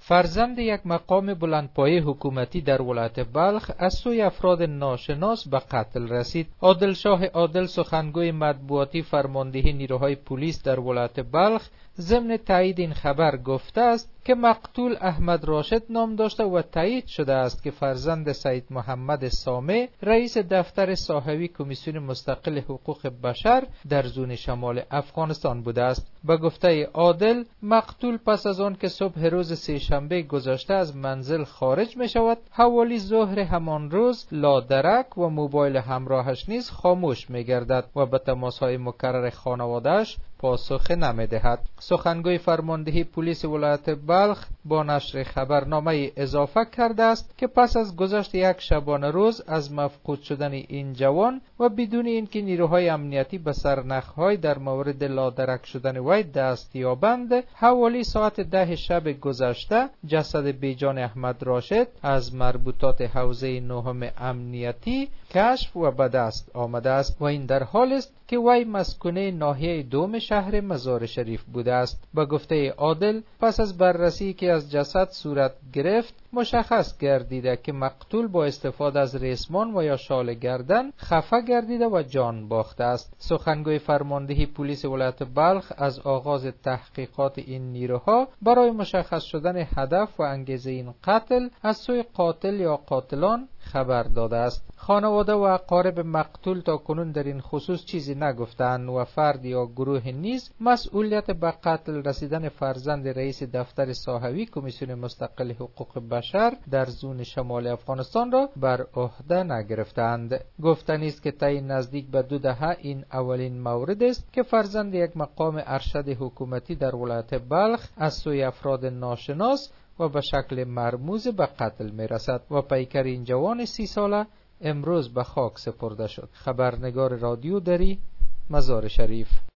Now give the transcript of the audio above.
فرزند یک مقام بلندپایه حکومتی در ولایت بلخ از سوی افراد ناشناس به قتل رسید. عادل شاه عادل، سخنگوی مطبوعاتی فرماندهی نیروهای پلیس در ولایت بلخ، ضمن تایید این خبر گفته است که مقتول احمد راشد نام داشته و تایید شده است که فرزند سید محمد سامع، رئیس دفتر ساحوی کمیسیون مستقل حقوق بشر در زون شمال افغانستان بوده است. به گفته عادل، مقتول پس از آن که صبح روز سه‌شنبه گذشته از منزل خارج می شود، حوالی ظهر همان روز لادرک و موبایل همراهش نیز خاموش می گردد و به تماس‌های مکرر خانواده‌اش پاسخ نمی دهد. سخنگوی فرماندهی پلیس ولایت بلخ با نشر خبرنامه اضافه کرده است که پس از گذشت یک شبانه روز از مفقود شدن این جوان و بدون اینکه نیروهای امنیتی به سرنخ‌های در مورد لادرک شدن وی دست یابند، حوالی ساعت 10 شب گذشته جسد بیجان احمد راشد از مربوطات حوزه نهم امنیتی کشف و به دست آمده است و این در حال است که وی مسکونه ناحیه دوم شهر مزار شریف بوده است. با گفته عادل، پس از بررسی که از جسد صورت گرفت، مشخص گردیده که مقتول با استفاده از ریسمان و یا شال گردن خفه گردیده و جان باخته است. سخنگوی فرماندهی پلیس ولایت بلخ از آغاز تحقیقات این نیروها برای مشخص شدن هدف و انگیزه این قتل از سوی قاتل یا قاتلان خبر داده است. خانواده و اقارب مقتول تا کنون در این خصوص چیزی نگفتند و فرد یا گروه نیز مسئولیت به قتل رسیدن فرزند رئیس دفتر ساحوی کمیسیون مستقل حقوق بشر در زون شمال افغانستان را بر عهده نگرفتند. گفتنی است که طی نزدیک به 2 دهه این اولین مورد است که فرزند یک مقام ارشد حکومتی در ولایت بلخ از سوی افراد ناشناس و به شکل مرموز به قتل می رسد و پیکر این جوان 30 ساله امروز به خاک سپرده شد. خبرنگار رادیو دری، مزار شریف.